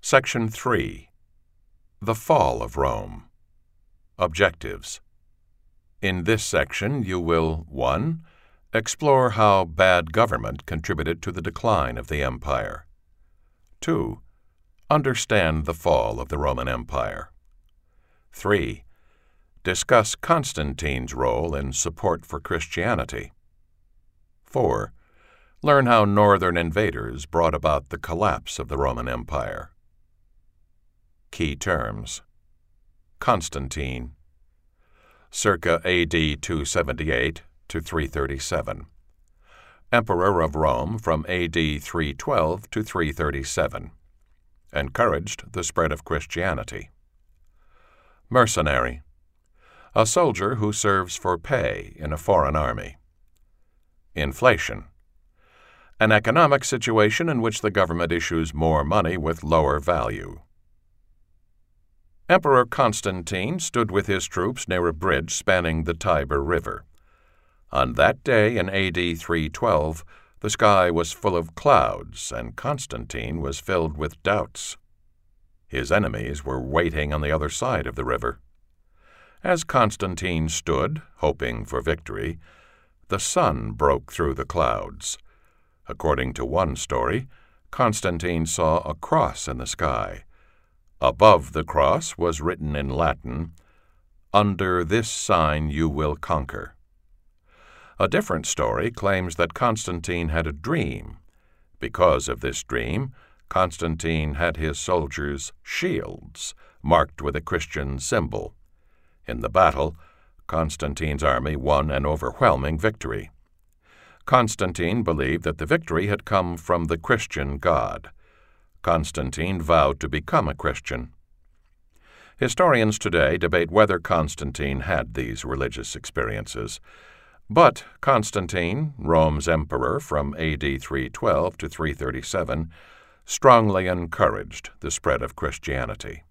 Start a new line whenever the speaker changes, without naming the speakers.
Section 3. The Fall of Rome. Objectives. In this section you will 1. Explore how bad government contributed to the decline of the empire. 2. Understand the fall of the Roman Empire. 3. Discuss Constantine's role in support for Christianity. 4. Learn how northern invaders brought about the collapse of the Roman Empire. Key terms. Constantine, circa AD 278 to 337. Emperor of Rome from AD 312 to 337. Encouraged the spread of Christianity. Mercenary, a soldier who serves for pay in a foreign army. Inflation, an economic situation in which the government issues more money with lower value. Emperor Constantine stood with his troops near a bridge spanning the Tiber River. On that day in AD 312, the sky was full of clouds, and Constantine was filled with doubts. His enemies were waiting on the other side of the river. As Constantine stood, hoping for victory, the sun broke through the clouds. According to one story, Constantine saw a cross in the sky. Above the cross was written in Latin, "Under this sign you will conquer." A different story claims that Constantine had a dream. Because of this dream, Constantine had his soldiers' shields marked with a Christian symbol. In the battle, Constantine's army won an overwhelming victory. Constantine believed that the victory had come from the Christian God. Constantine vowed to become a Christian. Historians today debate whether Constantine had these religious experiences. But Constantine, Rome's emperor from AD 312 to 337, strongly encouraged the spread of Christianity.